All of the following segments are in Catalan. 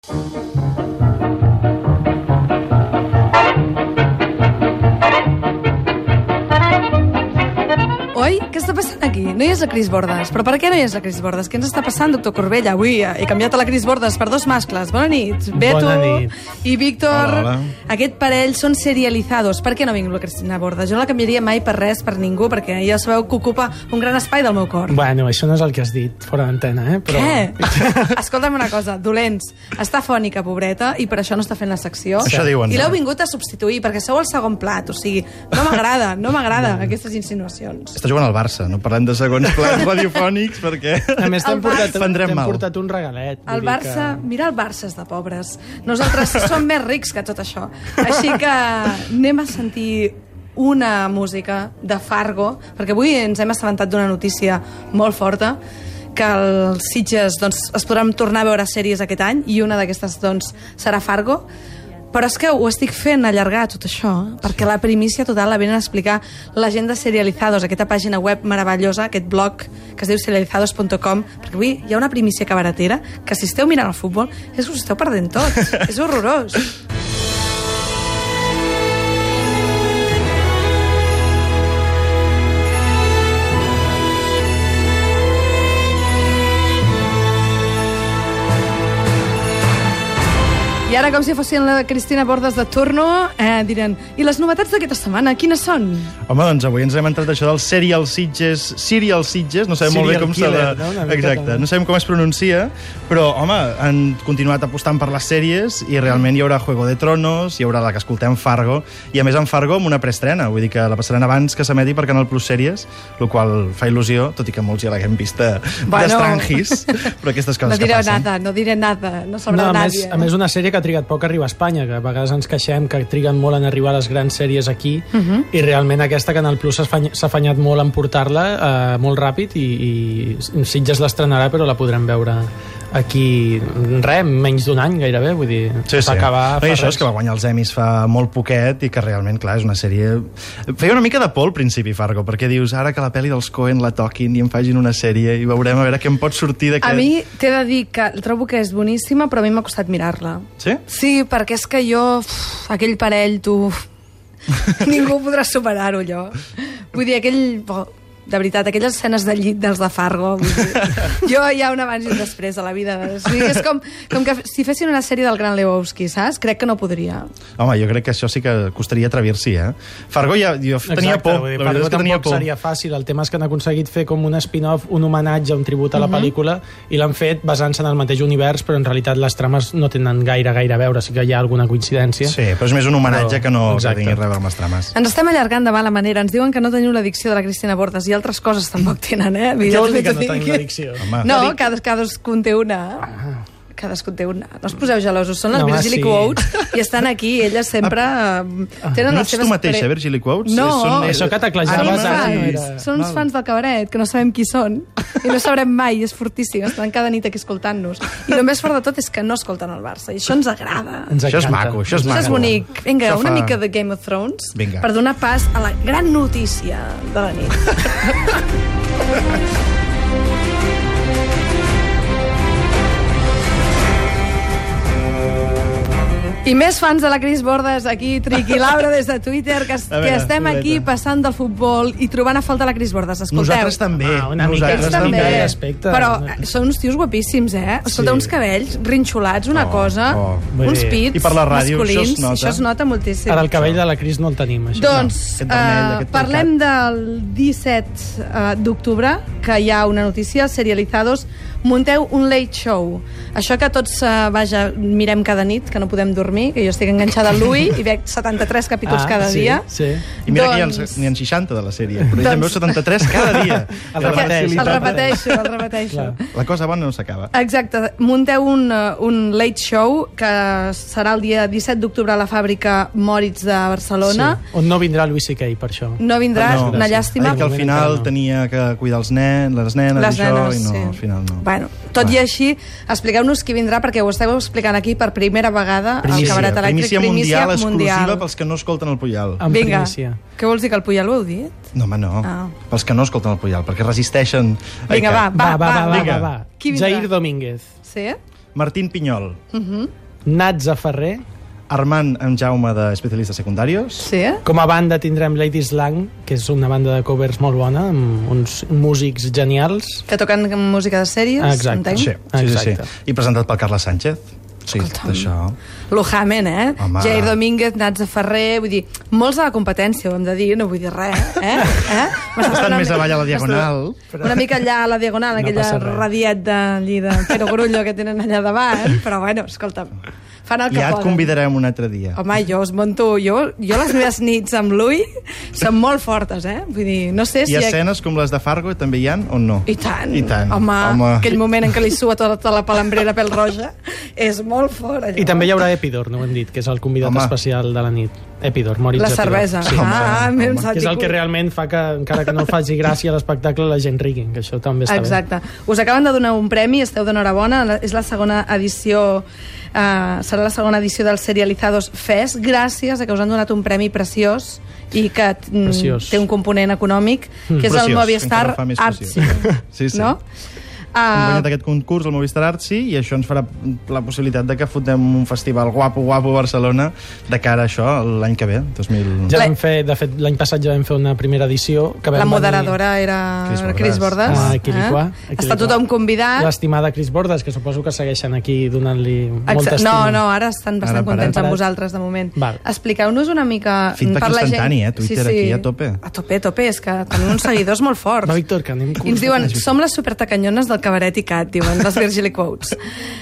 Oi? Què està passant aquí? No hi és la Cris Bordes. Però per què no hi és la Cris Bordes? Què ens està passant, doctor Corbell? Avui he canviat a la Cris Bordes per dos mascles. Bona nit. Beto i Víctor. Hola. Aquest parell són serializados. Per què no ha vingut la Cristina Bordes? Jo no la canviaria mai per res, per ningú, perquè ja sabeu que ocupa un gran espai del meu cor. Bueno, això no és el que has dit fora d'antena, eh? Però... Què? Escolta'm una cosa, dolents. Està fònica, pobreta, i per això no està fent la secció. Això diuen. I l'heu vingut a substituir, perquè sou el segon plat. O sigui, no m'agrada aquestes insinuacions. Està jugant al Barça, no parlem de segons plans radiofònics, perquè... A més, t'hem prendrem mal. portat un regalet. El Barça, mira el Barça és de pobres. Nosaltres som més rics que tot això. Així que anem a sentir una música de Fargo, perquè avui ens hem assabentat d'una notícia molt forta, que els Sitges es podran tornar a veure sèries aquest any, i una d'aquestes serà Fargo. Però és que ho estic fent allargar tot això, perquè la primícia total la venen a explicar la gent de Serializados, aquesta pàgina web meravellosa, aquest blog que es diu serializados.com, perquè avui hi ha una primícia cabaretera que si esteu mirant el futbol és que us esteu perdent tot, és horrorós. I ara, com si fossin la Cristina Bordes de turno, diran, i les novetats d'aquesta setmana, quines són? Home, doncs avui ens hem entrat això del Serial Sitges, no sabem molt bé com s'ha de... Exacte, no sabem com es pronuncia, però, home, han continuat apostant per les sèries i realment hi haurà Juego de Tronos, hi haurà la que escoltem, Fargo, i a més en Fargo amb una preestrena, vull dir que la passaran abans que s'emeti per Canal Plus Sèries, el qual fa il·lusió, tot i que molts ja l'haguem vist d'estrangis, però aquestes coses que passen. No diré nada, no sabrà nadie. A més, una sèrie que ha trigat poc a arribar a Espanya, que a vegades ens queixem que triguen molt en arribar a les grans sèries aquí, i realment aquesta Canal Plus s'ha afanyat molt en portar-la molt ràpid, i Sitges l'estrenarà, però la podrem veure aquí, menys d'un any gairebé, vull dir, sí. Va acabar fa això és que va guanyar els Emmys fa molt poquet i que realment, clar, és una sèrie... Feia una mica de por al principi, Fargo, perquè dius, ara que la pel·li dels Coen la toquin i em facin una sèrie i veurem a veure què em pot sortir d'aquest... A mi t'he de dir que trobo que és boníssima, però a mi m'ha costat mirar-la. Sí? Sí, perquè és que jo, aquell parell, ningú podrà superar-ho, allò. Vull dir, de veritat, aquelles escenes de llit dels de Fargo, jo hi ha un abans i un després a la vida. Sí, és com que si fessin una sèrie del Gran Lebowski, saps? Crec que no podria. Home, jo crec que això sí que costaria atrevir-s'hi, eh? Fargo jo tenia por. La veritat és que tenia por. Seria fàcil. El tema és que han aconseguit fer com un spin-off, un homenatge, un tribut a la pel·lícula, i l'han fet basant-se en el mateix univers, però en realitat les trames no tenen gaire a veure, sí que hi ha alguna coincidència. Sí, però és més un homenatge que no que tingui res a veure amb les trames. Ens estem allargant de mala manera. Ens diuen que no teniu l'adicció de la Cristina Bordes i altres coses tampoc tenen, eh? Jo vol dir que no tenim l'addicció. No, cadascun té una. Cadascun té una. No us poseu gelosos. Són les Virgili Quotes i estan aquí. Elles sempre tenen les seves... No ets tu mateixa, Virgili Quotes? No. Això que t'aclajaves. Són uns fans del cabaret, que no sabem qui són. I no sabrem mai, és fortíssim. Estan cada nit aquí escoltant-nos. I el més fort de tot és que no escolten el Barça. I això ens agrada. Això és maco, això és maco. Això és bonic. Vinga, una mica de Game of Thrones per donar pas a la gran notícia de la nit. I més fans de la Cris Bordes aquí, Triquilabra des de Twitter, que estem aquí passant del futbol i trobant a falta la Cris Bordes. Escolteu. Nosaltres també. Una mica també. Respecte. Però són uns tios guapíssims, eh? Escolta, uns cabells rinxolats, una cosa, uns pits I per la ràdio masculins. Això es nota moltíssim. Ara el cabell de la Cris no el tenim, això. Doncs parlem del 17 d'octubre, que hi ha una notícia, Serializados, munteu un late show. Això que tots, mirem cada nit, que no podem dormir, que jo estic enganxada al Louis i veig 73 capítols cada dia. Sí. I mira que n'hi ha 60 de la sèrie, però ell en veu 73 cada dia. El repeteixo. La cosa bona no s'acaba. Exacte. Munteu un late show que serà el dia 17 d'octubre a la fàbrica Moritz de Barcelona. Sí. On no vindrà Louis C.K., per això. No vindrà, una llàstima. Que al final tenia que cuidar els nens, les nenes i això, i no, al final no. Bueno, tot i així, expliqueu-nos qui vindrà, perquè ho esteu explicant aquí per primera vegada al Cabaret Elèctric. Primícia mundial, exclusiva pels que no escolten el Puyal. Vinga, què vols dir, que el Puyal ho heu dit? No, home, no. Pels que no escolten el Puyal, perquè resisteixen... Vinga, va. Jair Domínguez. Sí? Martín Pinyol. Natza Ferrer. Armand amb Jaume de Especialistes Secundarios. Sí? Com a banda tindrem Lady Slang, que és una banda de covers molt bona, amb uns músics genials. Que toquen música de sèries, exacte. entenc? Sí. I presentat pel Carles Sánchez. Sí, això. Lujamen, Home. Jair Domínguez, Natza Ferrer, vull dir, molts a la competència, ho hem de dir, no vull dir res, Estan més avall a la Diagonal. Una mica allà a la Diagonal, No aquella passa res. radiet de Pere Grullo que tenen allà davant, però bueno, escolta'm, fan el que Ja et poden. convidarem un altre dia. Home, jo us monto... Jo les meves nits amb l'Ui són molt fortes, Vull dir, no sé si... I escenes com les de Fargo també hi ha o no? I tant. I tant. Home, aquell moment en què li sua tota la palambrera pèl roja és molt fort, allò. I també hi haurà Epidor, no ho hem dit, que és el convidat especial de la nit. Epidor, Moritz La Epidor. cervesa. Sí, m'hem que és el que realment fa que, encara que no faci gràcia a l'espectacle, la gent rigui, que això també està Exacte. Us acaben de donar un premi, esteu d'enhorabona, és la segona edició, serà la segona edició del Serializados Fest, gràcies a que us han donat un premi preciós i que té un component econòmic, que és el Movistar Artsy. Sí. No? Hem guanyat aquest concurs, el Movistar Artsy, i això ens farà la possibilitat de que fotem un festival guapo a Barcelona de cara a això l'any que ve, 2000... Ja vam fer, de fet, l'any passat ja vam fer una primera edició. Que La moderadora era Cris Bordes. Està tothom convidat. L'estimada Cris Bordes, que suposo que segueixen aquí donant-li molta estima. No, ara estan bastant contents amb vosaltres, de moment. Expliqueu-nos una mica... Feedback instantani, Twitter aquí a tope. A tope, és que tenim uns seguidors molt forts. Va, Víctor, que anem... I ens diuen, som les supertacanyones del Cabaret i Cat, diuen, les Virgili Quotes.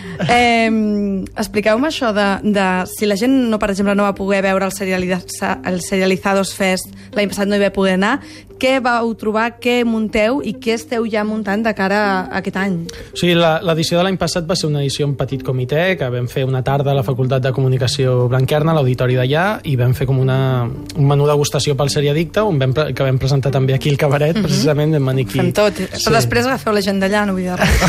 Expliqueu-me això de si la gent, no, per exemple, no va poder veure el Serializados Fest, l'any passat no hi va poder anar, què vau trobar, què munteu i què esteu ja muntant de cara a aquest any? O sigui, l'edició de l'any passat va ser una edició en petit comitè, que vam fer una tarda a la Facultat de Comunicació Blanquerna, a l'auditori d'allà, i vam fer com un menú degustació pel Seriadicte, que vam presentar també aquí al Cabaret, precisament vam venir aquí. Fem tot, però després agafeu la gent d'allà, no vull dir res.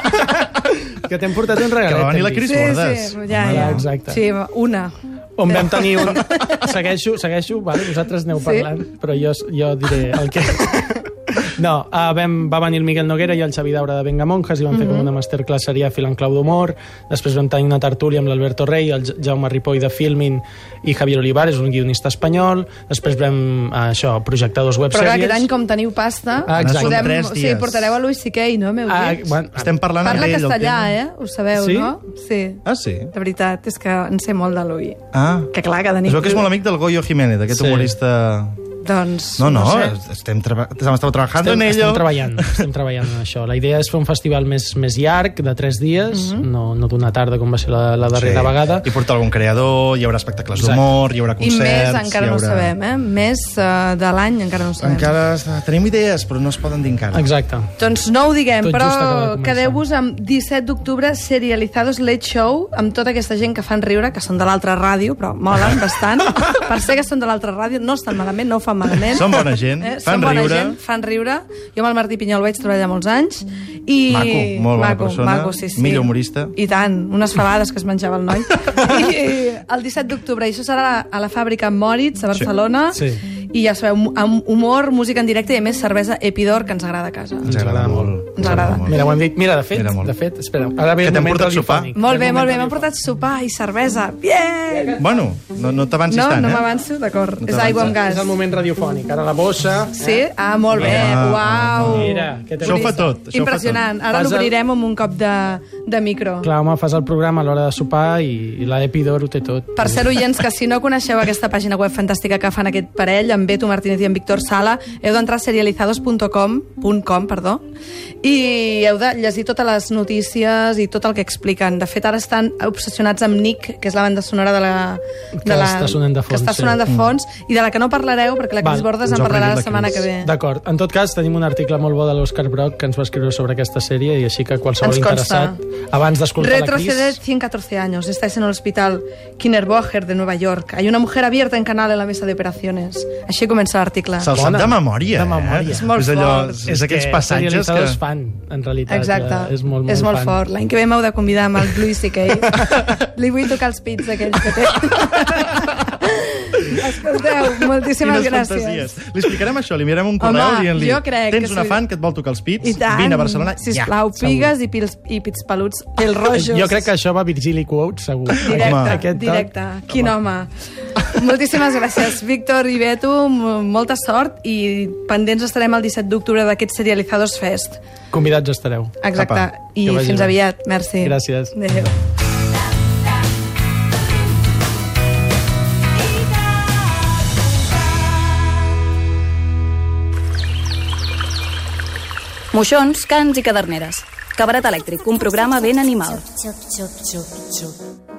Que t'hem portat un regalet. Que va venir la Cris Bordes. Sí, ja. Exacte. Sí, una. On vam tenir un... Segueixo, vale, vosaltres aneu parlant, però jo diré el que... No, va venir el Miguel Noguera i el Xavi Daura de Vengamonjas i vam fer com una masterclass seriàfil en clau d'humor. Després vam tenir una tertúlia amb l'Alberto Rey, el Jaume Ripoll de Filmin i Javier Olivares, un guionista espanyol. Després vam, projectar dos websèries. Però aquest any, com teniu pasta, portareu a Louis C.K., no, meu Déu? Bueno, estem parlant amb ell. Parla castellà, ho sabeu, sí? No? Sí. Ah, sí? De veritat, és que en sé molt de Louis. Que clar, cada nit... Es veu que és molt amic del Goyo Jiménez, aquest humorista... Doncs... No, estem treballant en ello. Estem treballant en això. La idea és fer un festival més llarg, de 3 dies, no d'una tarda com va ser la darrera vegada. I portar algun creador, hi haurà espectacles d'humor, hi haurà concerts... I més encara no ho sabem, Més de l'any encara no ho sabem. Encara tenim idees, però no es poden dir encara. Exacte. Doncs no ho diguem, però quedeu-vos amb 17 d'octubre Serializados Late Show, amb tota aquesta gent que fan riure, que són de l'altra ràdio, però molen bastant. Per ser que són de l'altra ràdio, no estan malament, no ho fan malament. Són bona gent, fan riure. Jo amb el Martí Pinyol vaig treballar molts anys. Maco, molt bona persona, sí. millor humorista. I tant, unes fabades que es menjava el noi. I el 17 d'octubre, i això serà a la fàbrica Moritz, a Barcelona. Sí. I ja sabeu, amb humor, música en directe i a més cervesa Epidor, que ens agrada a casa. Ens agrada molt. Ens agrada. Mira, ho hem dit. Mira, de fet, espera. Ara ve que t'hem portat sopar. Molt bé, m'han portat sopar i cervesa. Bien! Bueno, no t'avancis tant, No m'avanço, d'acord. És aigua amb gas. És el moment radiofònic. Ara la bossa. Sí? Molt bé. Uau! Mira, això ho fa tot. Impressionant. Ara l'obrirem amb un cop de micro. Clar, home, fas el programa a l'hora de sopar i la Epidor ho té tot. Per ser oients, que si no coneixeu aquesta pàgina web fantàstica que fan aquest parell, amb Beto Martínez i en Víctor Sala, heu d'entrar a serializados.com i heu de llegir totes les notícies i tot el que expliquen. De fet, ara estan obsessionats amb Nick, que és la banda sonora que està sonant de fons, i de la que no parlareu, perquè la Cris Bordes en parlarà la setmana que ve. D'acord. En tot cas, tenim un article molt bo de l'Òscar Brock que ens va escriure sobre aquesta sèrie i així que qualsevol interessat, abans d'escoltar la Cris... Retroceded 114 años. Estáis en el hospital Kinderbocher de Nueva York. Hay una mujer abierta en canal en la mesa de operaciones. Així comença l'article. Se'l sap de memòria, És molt fort. És aquells passatges que... És fan, en realitat. Exacte. És molt fort. L'any que ve m'heu de convidar amb el Louis C.K. Li vull tocar els pits aquells que té. Escolteu, moltíssimes gràcies. Li explicarem això, li enviarem un correu dient-li tens una fan que et vol tocar els pits, vine a Barcelona, sisplau, pigues i pits peluts, pèls rojos. Jo crec que això va Virgili Quote, segur. Directe. Quin home. Moltíssimes gràcies, Víctor i Beto, molta sort i pendents estarem el 17 d'octubre d'aquest Serializados Fest. Convidats estareu. Exacte. I fins aviat. Merci. Gràcies. Adéu. Moixons, cans i caderneres. Cabaret elèctric, un programa ben animal.